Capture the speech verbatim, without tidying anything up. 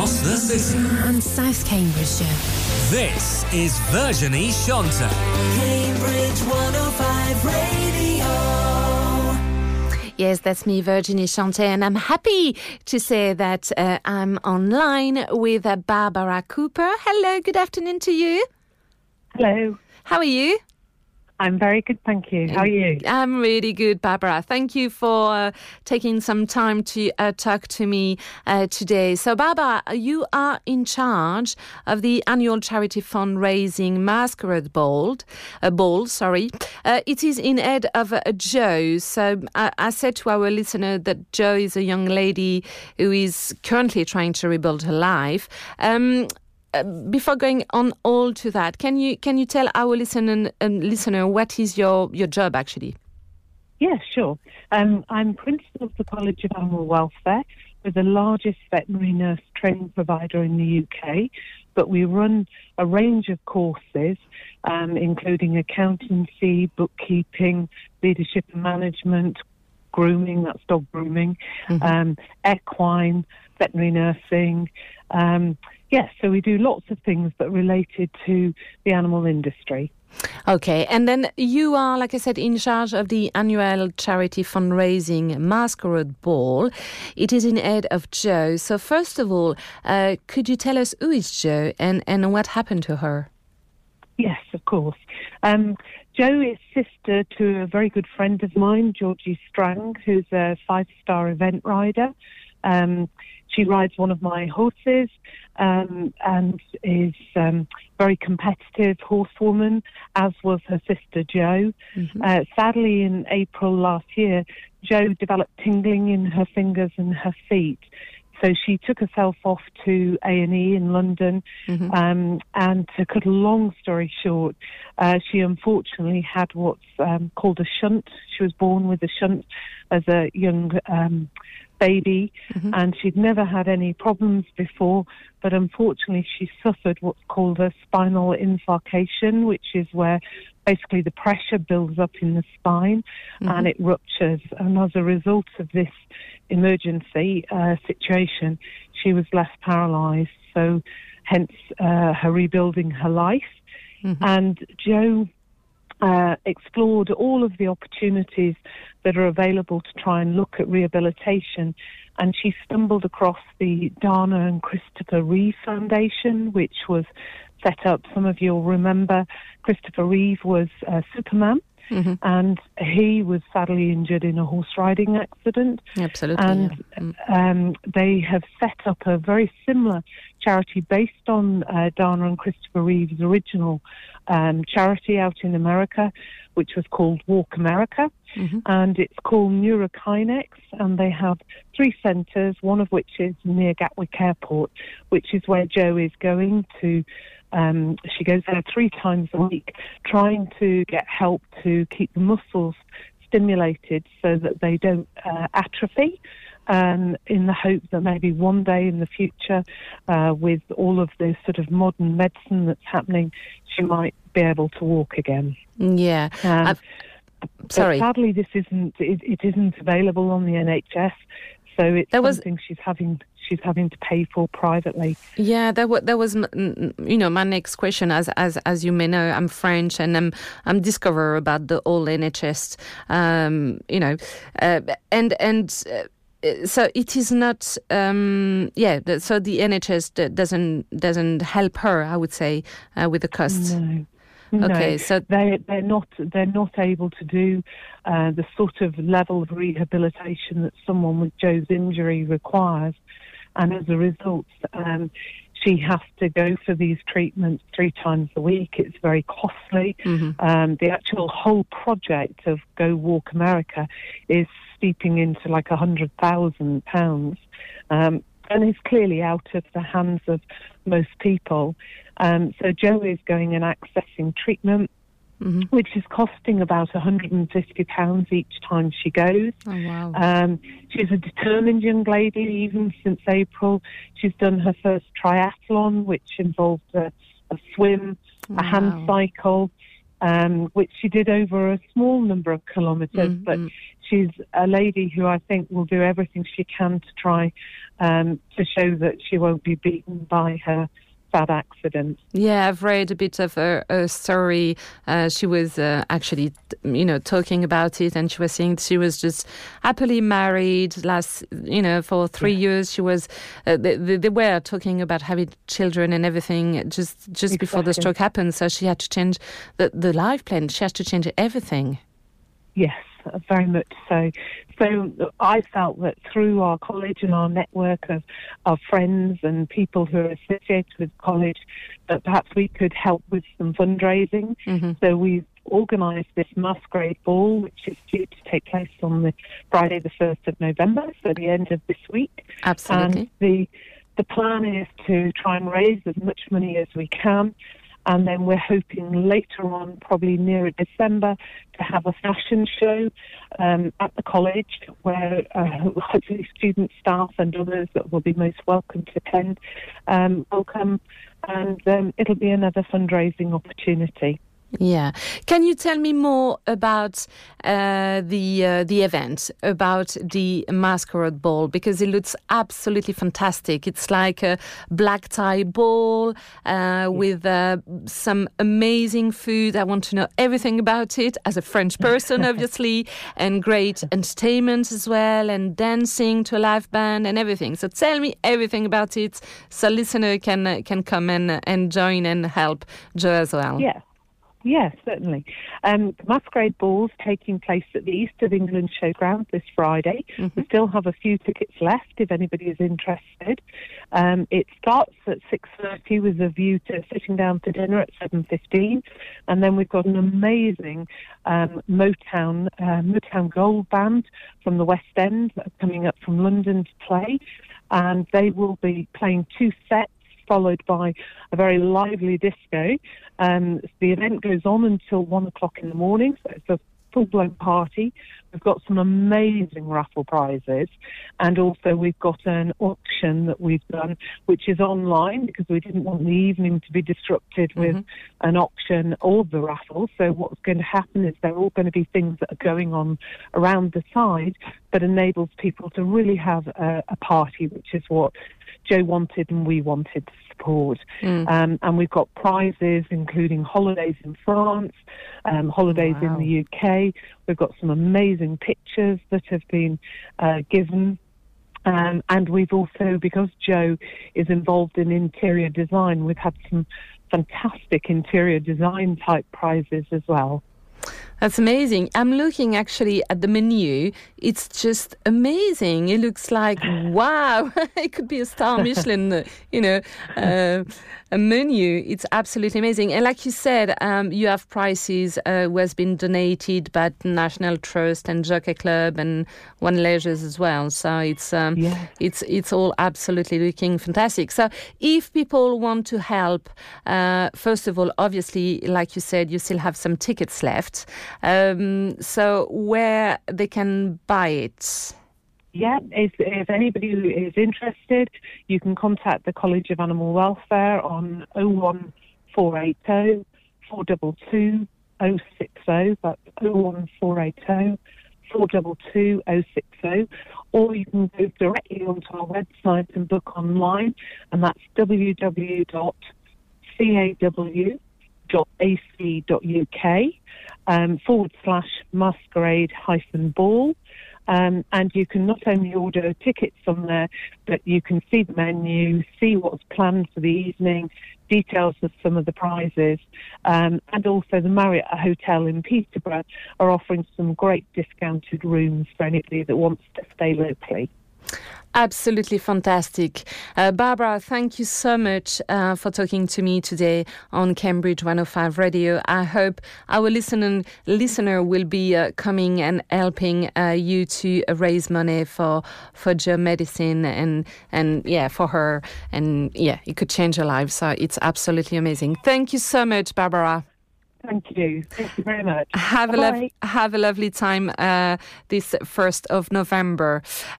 across the city. And South Cambridgeshire. This is Virginie Shonter. Cambridge one oh five Radio. Yes, that's me, Virginie Shonter, and I'm happy to say that uh, I'm online with uh, Barbara Cooper. Hello, good afternoon to you. Hello. How are you? I'm very good, thank you. How are you? I'm really good, Barbara. Thank you for uh, taking some time to uh, talk to me uh, today. So, Barbara, you are in charge of the annual charity fundraising Masquerade Ball. Uh, ball, sorry. Uh, it is in aid of uh, Jo. So, I, I said to our listener that Jo is a young lady who is currently trying to rebuild her life. Um, Uh, before going on all to that, can you can you tell our listener um, listener what is your, your job actually? Yeah, sure. Um, I'm principal of the College of Animal Welfare. We're the largest veterinary nurse training provider in the U K, but we run a range of courses, um, including accountancy, bookkeeping, leadership and management, grooming, that's dog grooming, mm-hmm. um, equine, veterinary nursing. Um, yes, so we do lots of things that are related to the animal industry. Okay, and then you are, like I said, in charge of the annual charity fundraising Masquerade Ball. It is in aid of Jo. So first of all, uh, could you tell us who is Jo and, and what happened to her? Yes, of course. Um, Jo is sister to a very good friend of mine, Georgie Strang, who's a five-star event rider. Um, she rides one of my horses um, and is um, very competitive horsewoman, as was her sister Jo. Mm-hmm. Uh, sadly, in April last year, Jo developed tingling in her fingers and her feet. So she took herself off to A and E in London, mm-hmm. um, and to cut a long story short, uh, she unfortunately had what's um, called a shunt. She was born with a shunt as a young um, baby, mm-hmm. and she'd never had any problems before, but unfortunately she suffered what's called a spinal infarction, which is where basically the pressure builds up in the spine, mm-hmm. and it ruptures. And as a result of this emergency uh, situation, she was left paralysed. So hence uh, her rebuilding her life. Mm-hmm. And Jo uh, explored all of the opportunities that are available to try and look at rehabilitation. And she stumbled across the Dana and Christopher Reeve Foundation, which was set up. Some of you'll remember Christopher Reeve was uh, Superman, mm-hmm. and he was sadly injured in a horse riding accident. Absolutely. And yeah. mm. um, they have set up a very similar charity based on uh, Dana and Christopher Reeve's original um, charity out in America, which was called Walk America. Mm-hmm. And it's called Neurokinex, and they have three centres, one of which is near Gatwick Airport, which is where Jo is going to. Um, she goes there three times a week, trying to get help to keep the muscles stimulated so that they don't uh, atrophy, um, in the hope that maybe one day in the future, uh, with all of this sort of modern medicine that's happening, she might be able to walk again. Yeah. Um, Sorry. But sadly, this isn't. It, it isn't available on the N H S, so it's there was, something she's having. She's having to pay for privately. Yeah, that was that was you know my next question. As as as you may know, I'm French and I'm I'm discover about the old N H S. Um, you know, uh, and and. Uh, So it is not, um, yeah. So the N H S doesn't doesn't help her, I would say, uh, with the cost. No. No, okay, so they they're not they're not able to do uh, the sort of level of rehabilitation that someone with Jo's injury requires, and as a result, um, she has to go for these treatments three times a week. It's very costly. Mm-hmm. Um, the actual whole project of Go Walk America is steeping into like a hundred thousand pounds. Um, and is clearly out of the hands of most people. Um, so Jo is going and accessing treatment, mm-hmm. which is costing about one hundred fifty pounds each time she goes. Oh, wow. Um, she's a determined young lady. Even since April, she's done her first triathlon, which involved a, a swim, wow. a hand cycle, um, which she did over a small number of kilometres, Mm-hmm. but she's a lady who I think will do everything she can to try um, to show that she won't be beaten by her sad accident. Yeah, I've read a bit of her, her story. Uh, she was uh, actually, you know, talking about it, and she was saying she was just happily married last, you know, for three yeah. years. She was, uh, they, they were talking about having children and everything just just exactly. before the stroke happened. So she had to change the, the life plan. She has to change everything. Yes, very much so. So I felt that through our college and our network of, of friends and people who are associated with college, that perhaps we could help with some fundraising. Mm-hmm. So we've organised this masquerade ball, which is due to take place on the Friday the first of November, so the end of this week. Absolutely. And the, the plan is to try and raise as much money as we can. And then we're hoping later on, probably nearer December, to have a fashion show um, at the college where uh, hopefully student staff and others that will be most welcome to attend um, will come, and um, it'll be another fundraising opportunity. Yeah. Can you tell me more about uh, the uh, the event, about the masquerade ball? Because it looks absolutely fantastic. It's like a black tie ball uh, with uh, some amazing food. I want to know everything about it as a French person, obviously, and great entertainment as well, and dancing to a live band and everything. So tell me everything about it, so listener can uh, can come and and join and help Joe as well. Yeah. Yes, certainly. Um, the Masquerade Ball's taking place at the East of England Showground this Friday. Mm-hmm. We still have a few tickets left if anybody is interested. Um, it starts at six thirty with a view to sitting down for dinner at seven fifteen. And then we've got an amazing um, Motown, uh, Motown Gold Band from the West End coming up from London to play. And they will be playing two sets, followed by a very lively disco. Um, the event goes on until one o'clock in the morning, so it's a full-blown party. We've got some amazing raffle prizes, and also we've got an auction that we've done, which is online because we didn't want the evening to be disrupted with mm-hmm. an auction or the raffle. So what's going to happen is they're all going to be things that are going on around the side, but enables people to really have a, a party, which is what Joe wanted and we wanted to support. Mm. Um, and we've got prizes including holidays in France, um, holidays wow. in the U K. We've got some amazing pictures that have been uh, given. Um, and we've also, because Joe is involved in interior design, we've had some fantastic interior design type prizes as well. That's amazing. I'm looking actually at the menu. It's just amazing. It looks like, wow, it could be a star Michelin, you know, uh, a menu. It's absolutely amazing. And like you said, um, you have prizes uh, who has been donated by National Trust and Jockey Club and One Leisures as well. So it's um, yeah. it's it's all absolutely looking fantastic. So if people want to help, uh, first of all, obviously, like you said, you still have some tickets left. Um, so where they can buy it? Yeah, if, if anybody is interested, you can contact the College of Animal Welfare on oh one four eight oh, four two two, oh six oh. That's oh one four eight oh, four two two, oh six oh. Or you can go directly onto our website and book online, and that's w w w dot caw dot a c dot u k um, forward slash masquerade hyphen ball. Um, and you can not only order tickets on there, but you can see the menu, see what's planned for the evening, details of some of the prizes. Um, and also the Marriott Hotel in Peterborough are offering some great discounted rooms for anybody that wants to stay locally. Absolutely fantastic. Uh, Barbara, thank you so much uh, for talking to me today on Cambridge one oh five Radio. I hope our listener, listener will be uh, coming and helping uh, you to raise money for for Joe Medicine and, and yeah, for her. And yeah, it could change her life. So it's absolutely amazing. Thank you so much, Barbara. Thank you. Thank you very much. Have, a, lo- have a lovely time uh, this first of November.